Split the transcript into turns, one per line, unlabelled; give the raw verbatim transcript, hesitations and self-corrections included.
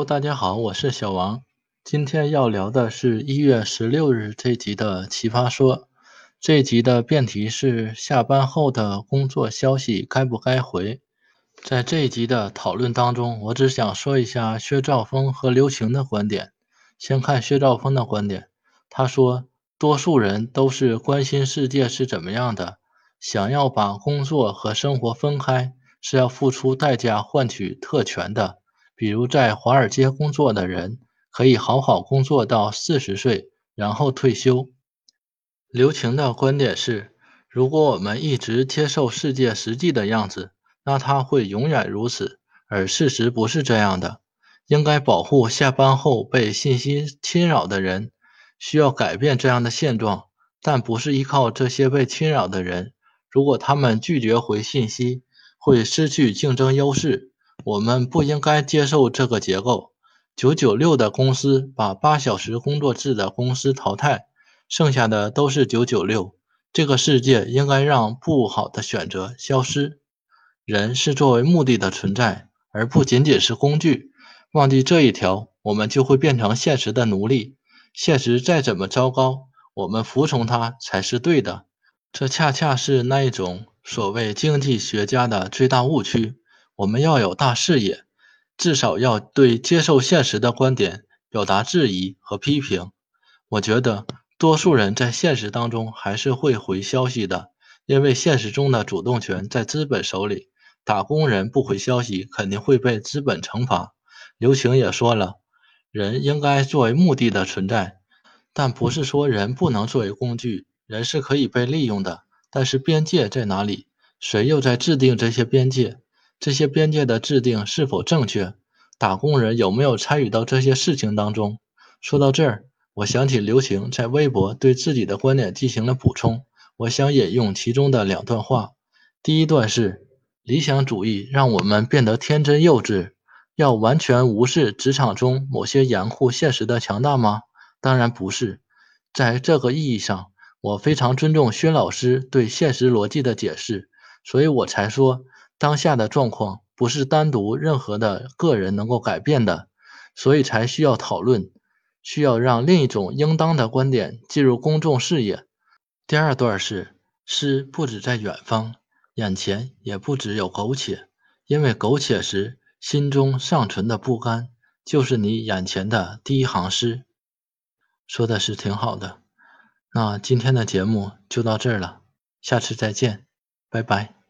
Hello，大家好，我是小王。今天要聊的是一月十六日这集的奇葩说。这一集的辩题是下班后的工作消息该不该回。在这一集的讨论当中，我只想说一下薛兆丰和刘擎的观点。先看薛兆丰的观点，他说多数人都是关心世界是怎么样的，想要把工作和生活分开，是要付出代价换取特权的。比如在华尔街工作的人，可以好好工作到四十岁，然后退休。刘擎的观点是，如果我们一直接受世界实际的样子，那它会永远如此，而事实不是这样的。应该保护下班后被信息侵扰的人，需要改变这样的现状，但不是依靠这些被侵扰的人。如果他们拒绝回信息，会失去竞争优势。我们不应该接受这个结构。九九六的公司把八小时工作制的公司淘汰，剩下的都是九九六。这个世界应该让不好的选择消失。人是作为目的的存在，而不仅仅是工具。忘记这一条，我们就会变成现实的奴隶。现实再怎么糟糕，我们服从它才是对的。这恰恰是那一种所谓经济学家的最大误区。我们要有大视野，至少要对接受现实的观点表达质疑和批评。我觉得多数人在现实当中还是会回消息的，因为现实中的主动权在资本手里，打工人不回消息肯定会被资本惩罚。刘擎也说了，人应该作为目的的存在，但不是说人不能作为工具，人是可以被利用的，但是边界在哪里？谁又在制定这些边界？这些边界的制定是否正确？打工人有没有参与到这些事情当中？说到这儿，我想起刘擎在微博对自己的观点进行了补充，我想引用其中的两段话。第一段是，理想主义让我们变得天真幼稚，要完全无视职场中某些严酷现实的强大吗？当然不是。在这个意义上，我非常尊重薛老师对现实逻辑的解释，所以我才说当下的状况不是单独任何的个人能够改变的，所以才需要讨论，需要让另一种应当的观点进入公众视野。第二段是，诗不止在远方，眼前也不只有苟且，因为苟且时心中尚存的不甘，就是你眼前的第一行诗。说的是挺好的。那今天的节目就到这儿了，下次再见，拜拜。